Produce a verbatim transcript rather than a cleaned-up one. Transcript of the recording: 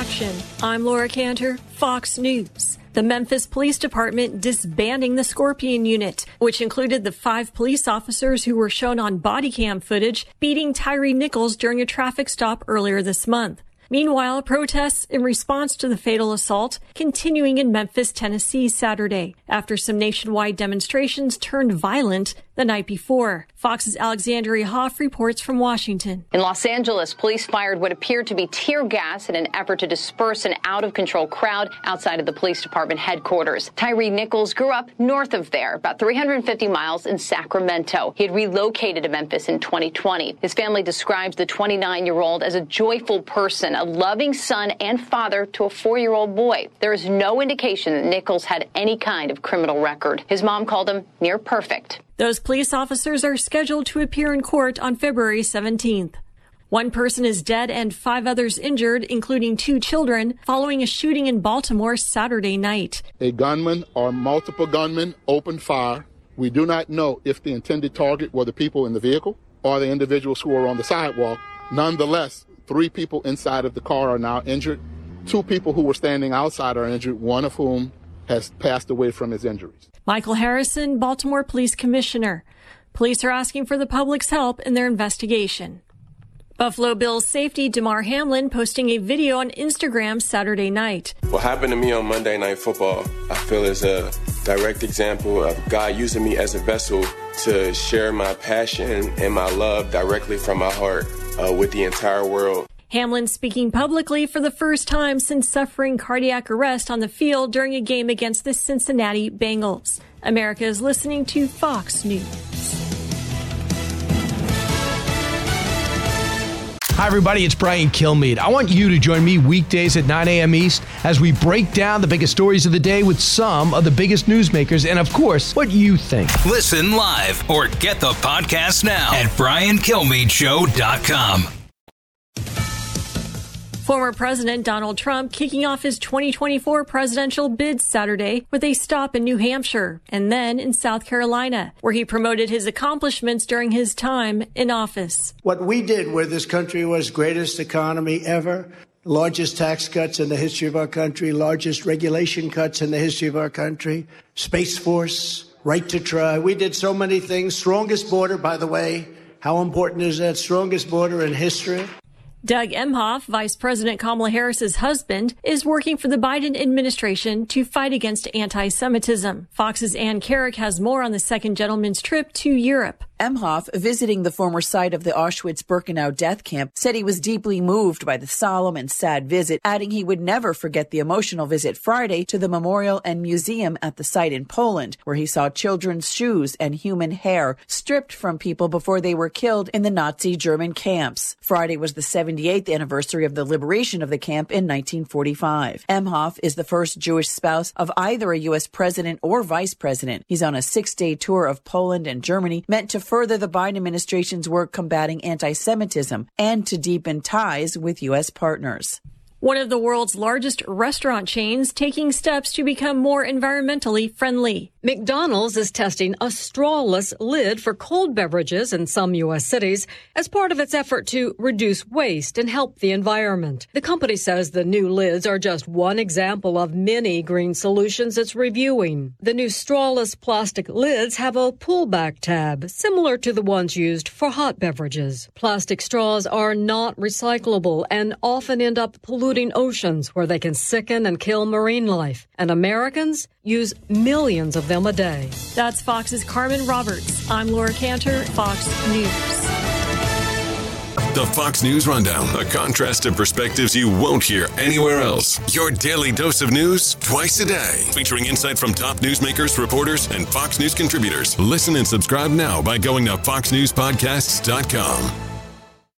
action. I'm Laura Cantor, Fox News. The Memphis Police Department disbanding the Scorpion Unit, which included the five police officers who were shown on body cam footage beating Tyree Nichols during a traffic stop earlier this month. Meanwhile, protests in response to the fatal assault continuing in Memphis, Tennessee Saturday, after some nationwide demonstrations turned violent the night before. Fox's Alexandria Hoff reports from Washington. In Los Angeles, police fired what appeared to be tear gas in an effort to disperse an out-of-control crowd outside of the police department headquarters. Tyree Nichols grew up north of there, about three hundred fifty miles in Sacramento. He had relocated to Memphis in twenty twenty. His family describes the twenty-nine-year-old as a joyful person, a loving son and father to a four-year-old boy. There is no indication that Nichols had any kind of criminal record. His mom called him near perfect. Those police officers are scheduled to appear in court on February seventeenth. One person is dead and five others injured, including two children, following a shooting in Baltimore Saturday night. A gunman or multiple gunmen opened fire. We do not know if the intended target were the people in the vehicle or the individuals who were on the sidewalk. Nonetheless, three people inside of the car are now injured. Two people who were standing outside are injured, one of whom has passed away from his injuries. Michael Harrison, Baltimore Police Commissioner. Police are asking for the public's help in their investigation. Buffalo Bills safety Damar Hamlin posting a video on Instagram Saturday night. What happened to me on Monday Night Football, I feel is a direct example of God using me as a vessel to share my passion and my love directly from my heart uh, with the entire world. Hamlin speaking publicly for the first time since suffering cardiac arrest on the field during a game against the Cincinnati Bengals. America is listening to Fox News. Hi, everybody. It's Brian Kilmeade. I want you to join me weekdays at nine a.m. East as we break down the biggest stories of the day with some of the biggest newsmakers and, of course, what you think. Listen live or get the podcast now at brian kilmeade show dot com. Former President Donald Trump kicking off his twenty twenty-four presidential bid Saturday with a stop in New Hampshire and then in South Carolina, where he promoted his accomplishments during his time in office. What we did where this country was greatest economy ever, largest tax cuts in the history of our country, largest regulation cuts in the history of our country, Space Force, right to try. We did so many things. Strongest border, by the way. How important is that? Strongest border in history. Doug Emhoff, Vice President Kamala Harris's husband, is working for the Biden administration to fight against anti-Semitism. Fox's Ann Carrick has more on the second gentleman's trip to Europe. Emhoff, visiting the former site of the Auschwitz-Birkenau death camp, said he was deeply moved by the solemn and sad visit, adding he would never forget the emotional visit Friday to the memorial and museum at the site in Poland, where he saw children's shoes and human hair stripped from people before they were killed in the Nazi German camps. Friday was the seventy-eighth anniversary of the liberation of the camp in nineteen forty-five. Emhoff is the first Jewish spouse of either a U S president or vice president. He's on a six-day tour of Poland and Germany meant to further the Biden administration's work combating anti-Semitism and to deepen ties with U S partners. One of the world's largest restaurant chains taking steps to become more environmentally friendly. McDonald's is testing a strawless lid for cold beverages in some U S cities as part of its effort to reduce waste and help the environment. The company says the new lids are just one example of many green solutions it's reviewing. The new strawless plastic lids have a pullback tab, similar to the ones used for hot beverages. Plastic straws are not recyclable and often end up polluting oceans where they can sicken and kill marine life. And Americans use millions of them a day. That's Fox's Carmen Roberts. I'm Laura Cantor, Fox News. The Fox News Rundown, a contrast of perspectives you won't hear anywhere else. Your daily dose of news twice a day, featuring insight from top newsmakers, reporters, and Fox News contributors. Listen and subscribe now by going to fox news podcasts dot com.